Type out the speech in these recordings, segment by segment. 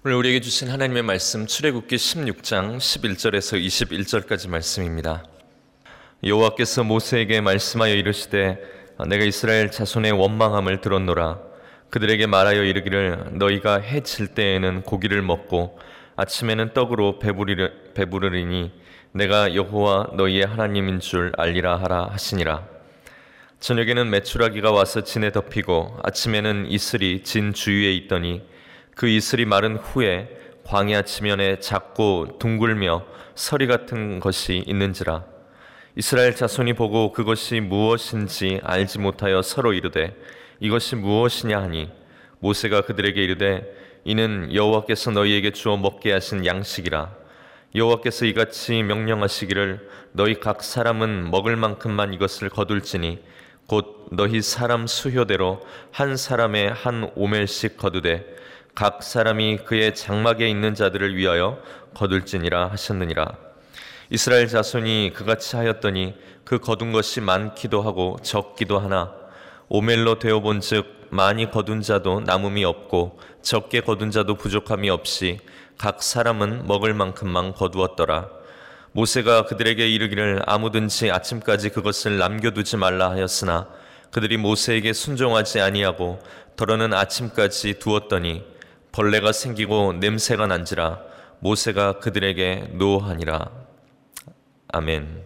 오늘 우리에게 주신 하나님의 말씀 출애굽기 16장 11절에서 21절까지 말씀입니다. 여호와께서 모세에게 말씀하여 이르시되 내가 이스라엘 자손의 원망함을 들었노라. 그들에게 말하여 이르기를 너희가 해 질 때에는 고기를 먹고 아침에는 떡으로 배부르리니 내가 여호와 너희의 하나님인 줄 알리라 하라 하시니라. 저녁에는 메추라기가 와서 진에 덮이고 아침에는 이슬이 진 주위에 있더니 그 이슬이 마른 후에 광야 지면에 작고 둥글며 서리 같은 것이 있는지라. 이스라엘 자손이 보고 그것이 무엇인지 알지 못하여 서로 이르되 이것이 무엇이냐 하니 모세가 그들에게 이르되 이는 여호와께서 너희에게 주어 먹게 하신 양식이라. 여호와께서 이같이 명령하시기를 너희 각 사람은 먹을 만큼만 이것을 거둘지니 곧 너희 사람 수효대로 한 사람의 한 오멜씩 거두되 각 사람이 그의 장막에 있는 자들을 위하여 거둘지니라 하셨느니라. 이스라엘 자손이 그같이 하였더니 그 거둔 것이 많기도 하고 적기도 하나 오멜로 되어본즉 많이 거둔 자도 남음이 없고 적게 거둔 자도 부족함이 없이 각 사람은 먹을 만큼만 거두었더라. 모세가 그들에게 이르기를 아무든지 아침까지 그것을 남겨두지 말라 하였으나 그들이 모세에게 순종하지 아니하고 더러는 아침까지 두었더니 벌레가 생기고 냄새가 난지라. 모세가 그들에게 노하니라. 아멘.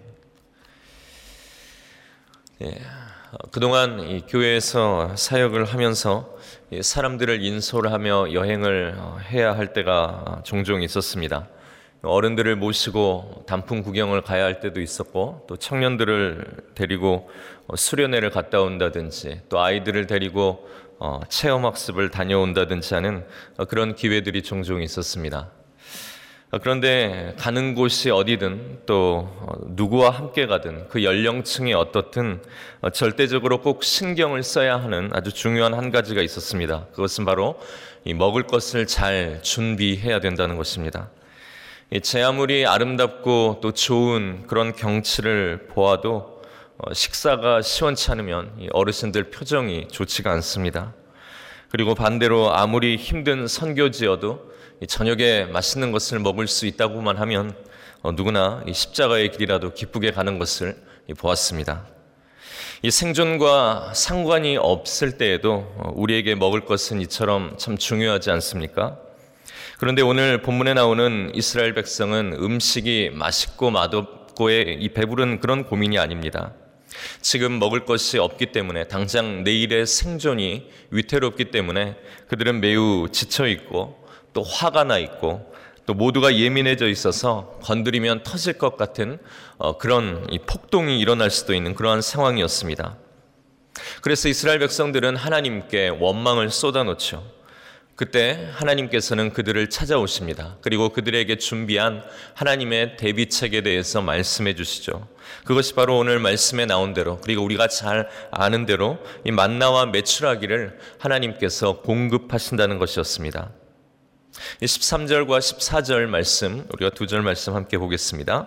그동안 이 교회에서 사역을 하면서 사람들을 인솔 하며 여행을 해야 할 때가 종종 있었습니다. 어른들을 모시고 단풍 구경을 가야 할 때도 있었고, 또 청년들을 데리고 수련회를 갔다 온다든지, 또 아이들을 데리고 체험학습을 다녀온다든지 하는 그런 기회들이 종종 있었습니다. 그런데 가는 곳이 어디든 또 누구와 함께 가든 그 연령층이 어떻든 절대적으로 꼭 신경을 써야 하는 아주 중요한 한 가지가 있었습니다. 그것은 바로 이 먹을 것을 잘 준비해야 된다는 것입니다. 제 아무리 아름답고 또 좋은 그런 경치를 보아도 식사가 시원치 않으면 어르신들 표정이 좋지가 않습니다. 그리고 반대로 아무리 힘든 선교지여도 저녁에 맛있는 것을 먹을 수 있다고만 하면 누구나 이 십자가의 길이라도 기쁘게 가는 것을 보았습니다. 이 생존과 상관이 없을 때에도 우리에게 먹을 것은 이처럼 참 중요하지 않습니까? 그런데 오늘 본문에 나오는 이스라엘 백성은 음식이 맛있고 맛없고에 이 배부른 그런 고민이 아닙니다. 지금 먹을 것이 없기 때문에 당장 내일의 생존이 위태롭기 때문에 그들은 매우 지쳐있고 또 화가 나 있고 또 모두가 예민해져 있어서 건드리면 터질 것 같은 그런 이 폭동이 일어날 수도 있는 그러한 상황이었습니다. 그래서 이스라엘 백성들은 하나님께 원망을 쏟아놓죠. 그때 하나님께서는 그들을 찾아오십니다. 그리고 그들에게 준비한 하나님의 대비책에 대해서 말씀해 주시죠. 그것이 바로 오늘 말씀에 나온 대로, 그리고 우리가 잘 아는 대로 이 만나와 메추라기를 하나님께서 공급하신다는 것이었습니다. 13절과 14절 말씀, 우리가 두 절 말씀 함께 보겠습니다.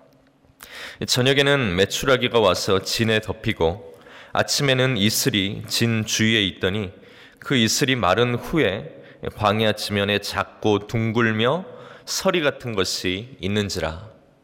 저녁에는 메추라기가 와서 진에 덮이고 아침에는 이슬이 진 주위에 있더니 그 이슬이 마른 후에 광야 지면에 작고 둥글며 서리 같은 것이 있는지라.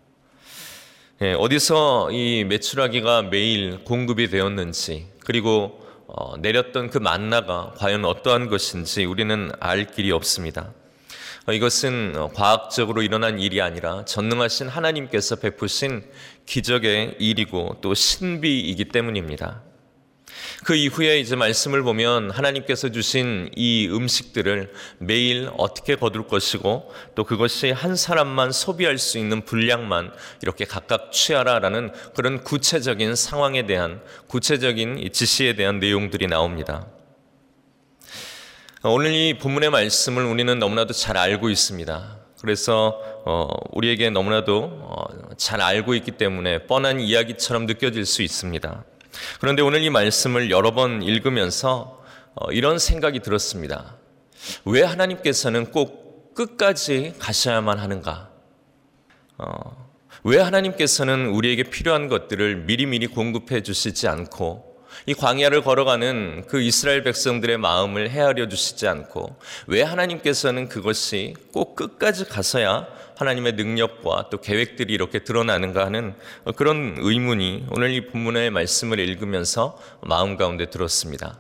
어디서 이 메추라기가 매일 공급이 되었는지, 그리고 내렸던 그 만나가 과연 어떠한 것인지 우리는 알 길이 없습니다. 이것은 과학적으로 일어난 일이 아니라 전능하신 하나님께서 베푸신 기적의 일이고 또 신비이기 때문입니다. 그 이후에 이제 말씀을 보면 하나님께서 주신 이 음식들을 매일 어떻게 거둘 것이고 또 그것이 한 사람만 소비할 수 있는 분량만 이렇게 각각 취하라라는 그런 구체적인 상황에 대한 구체적인 지시에 대한 내용들이 나옵니다. 오늘 이 본문의 말씀을 우리는 너무나도 잘 알고 있습니다. 그래서 우리에게 너무나도 잘 알고 있기 때문에 뻔한 이야기처럼 느껴질 수 있습니다. 그런데 오늘 이 말씀을 여러 번 읽으면서 이런 생각이 들었습니다. 왜 하나님께서는 꼭 끝까지 가셔야만 하는가? 왜 하나님께서는 우리에게 필요한 것들을 미리미리 공급해 주시지 않고 이 광야를 걸어가는 그 이스라엘 백성들의 마음을 헤아려 주시지 않고 왜 하나님께서는 그것이 꼭 끝까지 가서야 하나님의 능력과 또 계획들이 이렇게 드러나는가 하는 그런 의문이 오늘 이 본문의 말씀을 읽으면서 마음 가운데 들었습니다.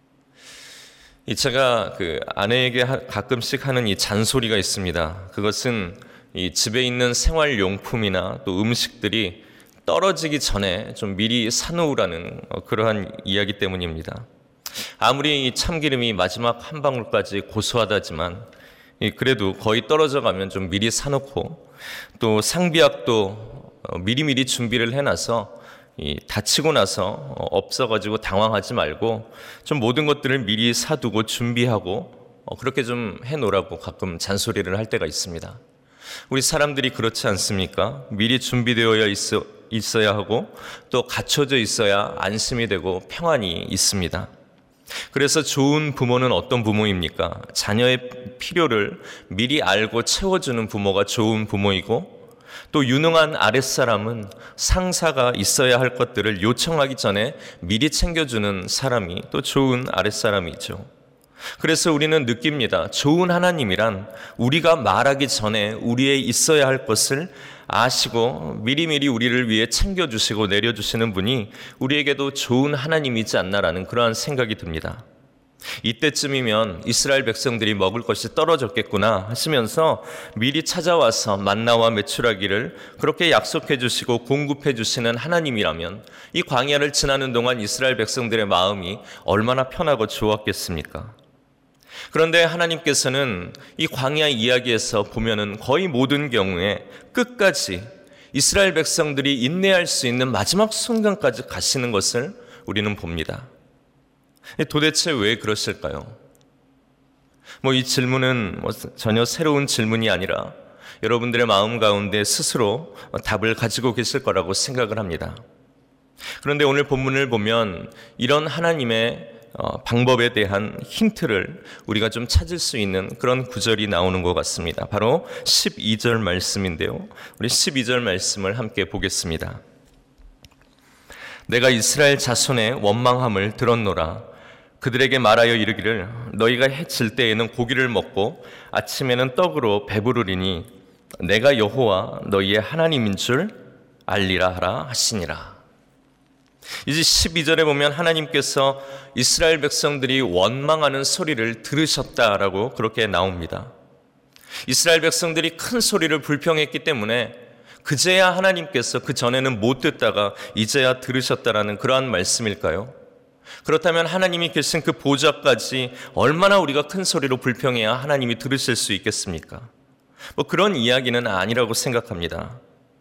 제가 그 아내에게 가끔씩 하는 이 잔소리가 있습니다. 그것은 이 집에 있는 생활용품이나 또 음식들이 떨어지기 전에 좀 미리 사놓으라는 그러한 이야기 때문입니다. 아무리 이 참기름이 마지막 한 방울까지 고소하다지만 그래도 거의 떨어져 가면 좀 미리 사놓고 또 상비약도 미리미리 준비를 해놔서 다치고 나서 없어가지고 당황하지 말고 좀 모든 것들을 미리 사두고 준비하고 그렇게 좀 해놓으라고 가끔 잔소리를 할 때가 있습니다. 우리 사람들이 그렇지 않습니까? 미리 준비되어 있어야 하고 또 갖춰져 있어야 안심이 되고 평안이 있습니다. 그래서 좋은 부모는 어떤 부모입니까? 자녀의 필요를 미리 알고 채워주는 부모가 좋은 부모이고 또 유능한 아랫사람은 상사가 있어야 할 것들을 요청하기 전에 미리 챙겨주는 사람이 또 좋은 아랫사람이죠. 그래서 우리는 느낍니다. 좋은 하나님이란 우리가 말하기 전에 우리의 있어야 할 것을 아시고 미리미리 우리를 위해 챙겨주시고 내려주시는 분이 우리에게도 좋은 하나님이지 않나라는 그러한 생각이 듭니다. 이때쯤이면 이스라엘 백성들이 먹을 것이 떨어졌겠구나 하시면서 미리 찾아와서 만나와 메추라기를 그렇게 약속해 주시고 공급해 주시는 하나님이라면 이 광야를 지나는 동안 이스라엘 백성들의 마음이 얼마나 편하고 좋았겠습니까? 그런데 하나님께서는 이 광야 이야기에서 보면은 거의 모든 경우에 끝까지 이스라엘 백성들이 인내할 수 있는 마지막 순간까지 가시는 것을 우리는 봅니다. 도대체 왜 그러실까요? 이 질문은 전혀 새로운 질문이 아니라 여러분들의 마음 가운데 스스로 답을 가지고 계실 거라고 생각을 합니다. 그런데 오늘 본문을 보면 이런 하나님의 방법에 대한 힌트를 우리가 좀 찾을 수 있는 그런 구절이 나오는 것 같습니다. 바로 12절 말씀인데요. 우리 12절 말씀을 함께 보겠습니다. 내가 이스라엘 자손의 원망함을 들었노라. 그들에게 말하여 이르기를 너희가 해질 때에는 고기를 먹고 아침에는 떡으로 배부르리니 내가 여호와 너희의 하나님인 줄 알리라 하라 하시니라. 이제 12절에 보면 하나님께서 이스라엘 백성들이 원망하는 소리를 들으셨다라고 그렇게 나옵니다. 이스라엘 백성들이 큰 소리를 불평했기 때문에 그제야 하나님께서 그 전에는 못 듣다가 이제야 들으셨다라는 그러한 말씀일까요? 그렇다면 하나님이 계신 그 보좌까지 얼마나 우리가 큰 소리로 불평해야 하나님이 들으실 수 있겠습니까? 그런 이야기는 아니라고 생각합니다.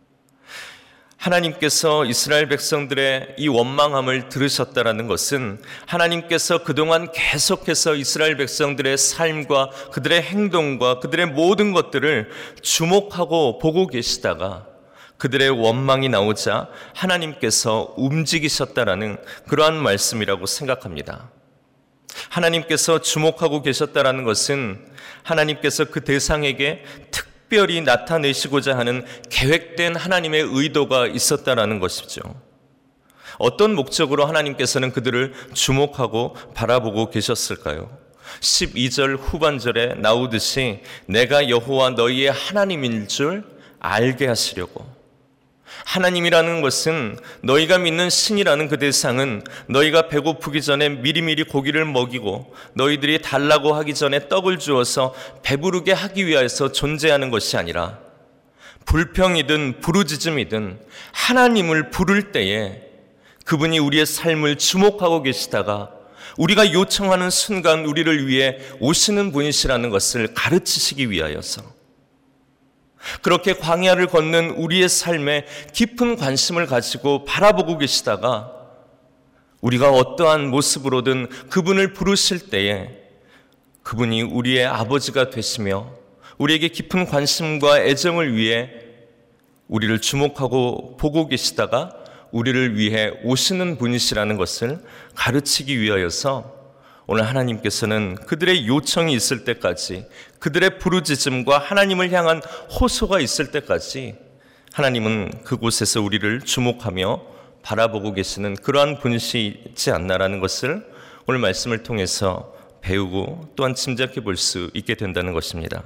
하나님께서 이스라엘 백성들의 이 원망함을 들으셨다라는 것은 하나님께서 그동안 계속해서 이스라엘 백성들의 삶과 그들의 행동과 그들의 모든 것들을 주목하고 보고 계시다가 그들의 원망이 나오자 하나님께서 움직이셨다라는 그러한 말씀이라고 생각합니다. 하나님께서 주목하고 계셨다라는 것은 하나님께서 그 대상에게 특별히 나타내시고자 하는 계획된 하나님의 의도가 있었다라는 것이죠. 어떤 목적으로 하나님께서는 그들을 주목하고 바라보고 계셨을까요? 12절 후반절에 나오듯이 내가 여호와 너희의 하나님인 줄 알게 하시려고. 하나님이라는 것은 너희가 믿는 신이라는 그 대상은 너희가 배고프기 전에 미리미리 고기를 먹이고 너희들이 달라고 하기 전에 떡을 주어서 배부르게 하기 위해서 존재하는 것이 아니라 불평이든 부르짖음이든 하나님을 부를 때에 그분이 우리의 삶을 주목하고 계시다가 우리가 요청하는 순간 우리를 위해 오시는 분이시라는 것을 가르치시기 위하여서 그렇게 광야를 걷는 우리의 삶에 깊은 관심을 가지고 바라보고 계시다가 우리가 어떠한 모습으로든 그분을 부르실 때에 그분이 우리의 아버지가 되시며 우리에게 깊은 관심과 애정을 위해 우리를 주목하고 보고 계시다가 우리를 위해 오시는 분이시라는 것을 가르치기 위하여서 오늘 하나님께서는 그들의 요청이 있을 때까지 그들의 부르짖음과 하나님을 향한 호소가 있을 때까지 하나님은 그곳에서 우리를 주목하며 바라보고 계시는 그러한 분이시지 않나라는 것을 오늘 말씀을 통해서 배우고 또한 짐작해 볼 수 있게 된다는 것입니다.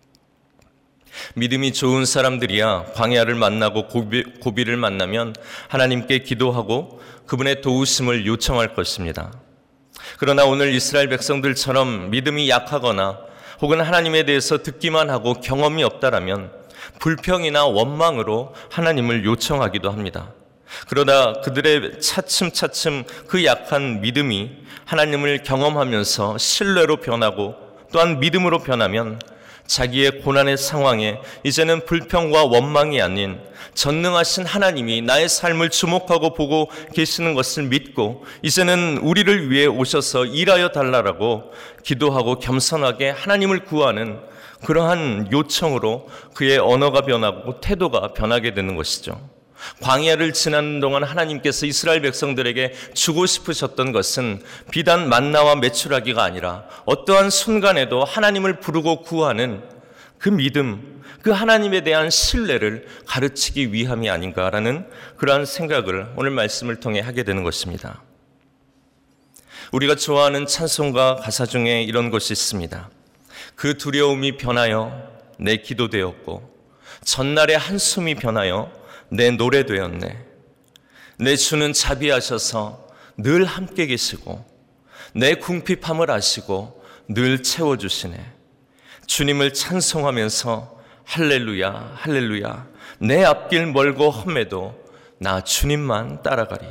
믿음이 좋은 사람들이야 광야를 만나고 고비를 만나면 하나님께 기도하고 그분의 도우심을 요청할 것입니다. 그러나 오늘 이스라엘 백성들처럼 믿음이 약하거나 혹은 하나님에 대해서 듣기만 하고 경험이 없다라면 불평이나 원망으로 하나님을 요청하기도 합니다. 그러다 그들의 차츰차츰 그 약한 믿음이 하나님을 경험하면서 신뢰로 변하고 또한 믿음으로 변하면 자기의 고난의 상황에 이제는 불평과 원망이 아닌 전능하신 하나님이 나의 삶을 주목하고 보고 계시는 것을 믿고 이제는 우리를 위해 오셔서 일하여 달라고 기도하고 겸손하게 하나님을 구하는 그러한 요청으로 그의 언어가 변하고 태도가 변하게 되는 것이죠. 광야를 지나는 동안 하나님께서 이스라엘 백성들에게 주고 싶으셨던 것은 비단 만나와 메추라기가 아니라 어떠한 순간에도 하나님을 부르고 구하는 그 믿음, 그 하나님에 대한 신뢰를 가르치기 위함이 아닌가라는 그러한 생각을 오늘 말씀을 통해 하게 되는 것입니다. 우리가 좋아하는 찬송가 가사 중에 이런 것이 있습니다. 그 두려움이 변하여 내 기도 되었고 전날의 한숨이 변하여 내 노래 되었네. 내 주는 자비하셔서 늘 함께 계시고 내 궁핍함을 아시고 늘 채워주시네. 주님을 찬송하면서 할렐루야 할렐루야 내 앞길 멀고 험해도 나 주님만 따라가리.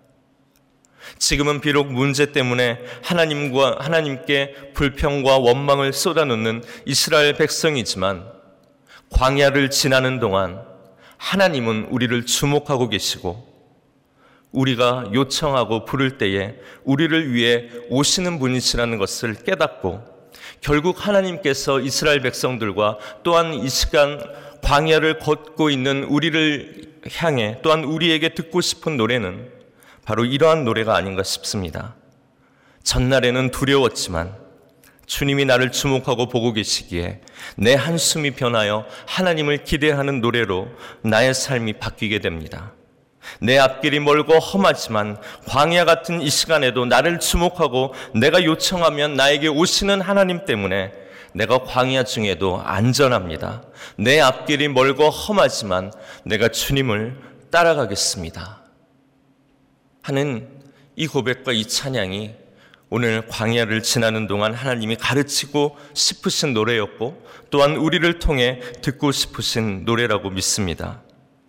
지금은 비록 문제 때문에 하나님께 불평과 원망을 쏟아놓는 이스라엘 백성이지만 광야를 지나는 동안 하나님은 우리를 주목하고 계시고 우리가 요청하고 부를 때에 우리를 위해 오시는 분이시라는 것을 깨닫고 결국 하나님께서 이스라엘 백성들과 또한 이 시간 광야를 걷고 있는 우리를 향해 또한 우리에게 듣고 싶은 노래는 바로 이러한 노래가 아닌가 싶습니다. 전날에는 두려웠지만 주님이 나를 주목하고 보고 계시기에 내 한숨이 변하여 하나님을 기대하는 노래로 나의 삶이 바뀌게 됩니다. 내 앞길이 멀고 험하지만 광야 같은 이 시간에도 나를 주목하고 내가 요청하면 나에게 오시는 하나님 때문에 내가 광야 중에도 안전합니다. 내 앞길이 멀고 험하지만 내가 주님을 따라가겠습니다 하는 이 고백과 이 찬양이 오늘 광야를 지나는 동안 하나님이 가르치고 싶으신 노래였고 또한 우리를 통해 듣고 싶으신 노래라고 믿습니다.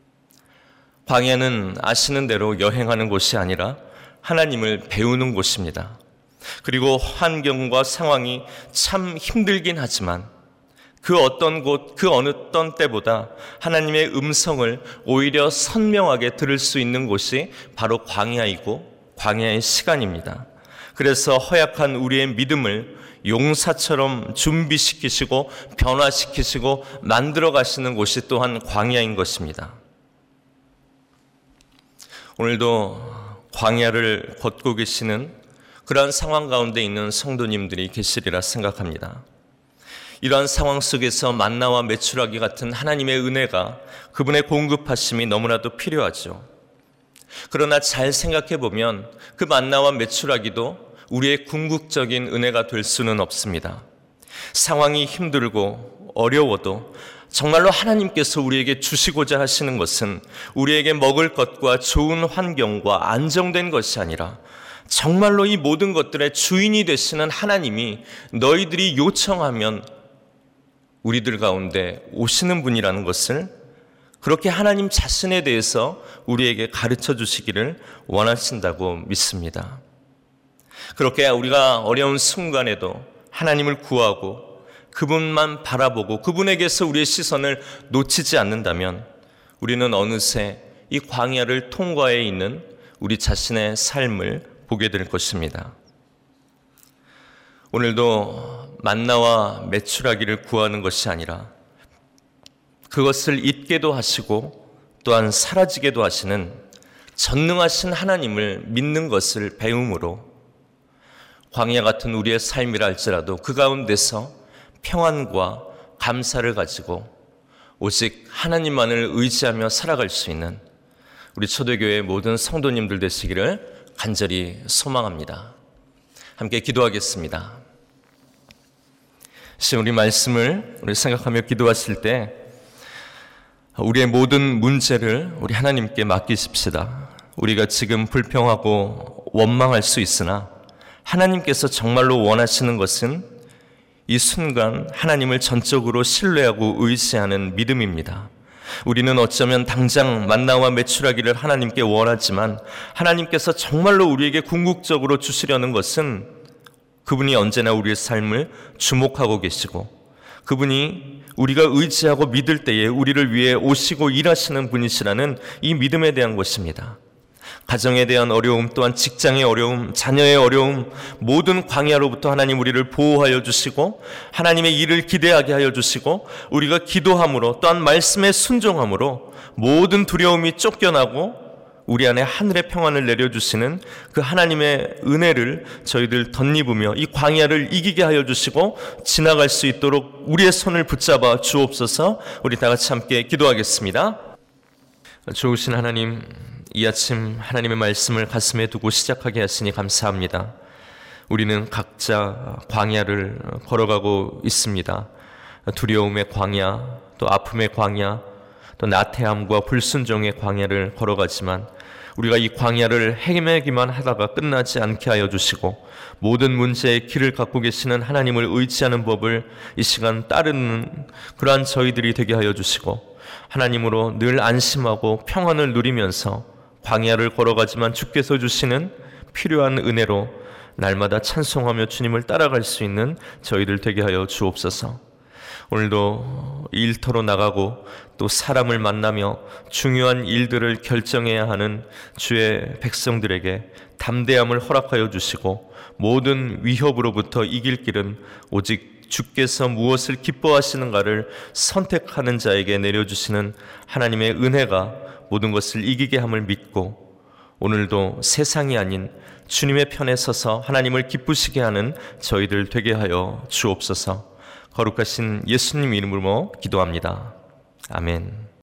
광야는 아시는 대로 여행하는 곳이 아니라 하나님을 배우는 곳입니다. 그리고 환경과 상황이 참 힘들긴 하지만 그 어떤 곳, 그 어느 때보다 하나님의 음성을 오히려 선명하게 들을 수 있는 곳이 바로 광야이고 광야의 시간입니다. 그래서 허약한 우리의 믿음을 용사처럼 준비시키시고 변화시키시고 만들어 가시는 곳이 또한 광야인 것입니다. 오늘도 광야를 걷고 계시는 그러한 상황 가운데 있는 성도님들이 계시리라 생각합니다. 이러한 상황 속에서 만나와 메추라기 같은 하나님의 은혜가 그분의 공급하심이 너무나도 필요하죠. 그러나 잘 생각해 보면 그 만나와 메추라기도 우리의 궁극적인 은혜가 될 수는 없습니다. 상황이 힘들고 어려워도 정말로 하나님께서 우리에게 주시고자 하시는 것은 우리에게 먹을 것과 좋은 환경과 안정된 것이 아니라 정말로 이 모든 것들의 주인이 되시는 하나님이 너희들이 요청하면 우리들 가운데 오시는 분이라는 것을 그렇게 하나님 자신에 대해서 우리에게 가르쳐 주시기를 원하신다고 믿습니다. 그렇게 우리가 어려운 순간에도 하나님을 구하고 그분만 바라보고 그분에게서 우리의 시선을 놓치지 않는다면 우리는 어느새 이 광야를 통과해 있는 우리 자신의 삶을 보게 될 것입니다. 오늘도 만나와 메추라기를 구하는 것이 아니라 그것을 잊게도 하시고 또한 사라지게도 하시는 전능하신 하나님을 믿는 것을 배움으로 광야 같은 우리의 삶이라 할지라도 그 가운데서 평안과 감사를 가지고 오직 하나님만을 의지하며 살아갈 수 있는 우리 초대교회 모든 성도님들 되시기를 간절히 소망합니다. 함께 기도하겠습니다. 우리 말씀을 우리 생각하며 기도하실 때 우리의 모든 문제를 우리 하나님께 맡기십시다. 우리가 지금 불평하고 원망할 수 있으나 하나님께서 정말로 원하시는 것은 이 순간 하나님을 전적으로 신뢰하고 의지하는 믿음입니다. 우리는 어쩌면 당장 만나와 매출하기를 하나님께 원하지만 하나님께서 정말로 우리에게 궁극적으로 주시려는 것은 그분이 언제나 우리의 삶을 주목하고 계시고 그분이 우리가 의지하고 믿을 때에 우리를 위해 오시고 일하시는 분이시라는 이 믿음에 대한 것입니다. 가정에 대한 어려움, 또한 직장의 어려움, 자녀의 어려움, 모든 광야로부터 하나님 우리를 보호하여 주시고 하나님의 일을 기대하게 하여 주시고 우리가 기도함으로 또한 말씀에 순종함으로 모든 두려움이 쫓겨나고 우리 안에 하늘의 평안을 내려주시는 그 하나님의 은혜를 저희들 덧입으며 이 광야를 이기게 하여 주시고 지나갈 수 있도록 우리의 손을 붙잡아 주옵소서. 우리 다 같이 함께 기도하겠습니다. 좋으신 하나님, 이 아침 하나님의 말씀을 가슴에 두고 시작하게 하시니 감사합니다. 우리는 각자 광야를 걸어가고 있습니다. 두려움의 광야, 또 아픔의 광야, 또 나태함과 불순종의 광야를 걸어가지만 우리가 이 광야를 헤매기만 하다가 끝나지 않게 하여 주시고 모든 문제의 길을 갖고 계시는 하나님을 의지하는 법을 이 시간 따르는 그러한 저희들이 되게 하여 주시고 하나님으로 늘 안심하고 평안을 누리면서 광야를 걸어가지만 주께서 주시는 필요한 은혜로 날마다 찬송하며 주님을 따라갈 수 있는 저희들 되게 하여 주옵소서. 오늘도 일터로 나가고 또 사람을 만나며 중요한 일들을 결정해야 하는 주의 백성들에게 담대함을 허락하여 주시고 모든 위협으로부터 이길 길은 오직 주께서 무엇을 기뻐하시는가를 선택하는 자에게 내려주시는 하나님의 은혜가 모든 것을 이기게 함을 믿고 오늘도 세상이 아닌 주님의 편에 서서 하나님을 기쁘시게 하는 저희들 되게 하여 주옵소서. 거룩하신 예수님 이름으로 기도합니다. 아멘.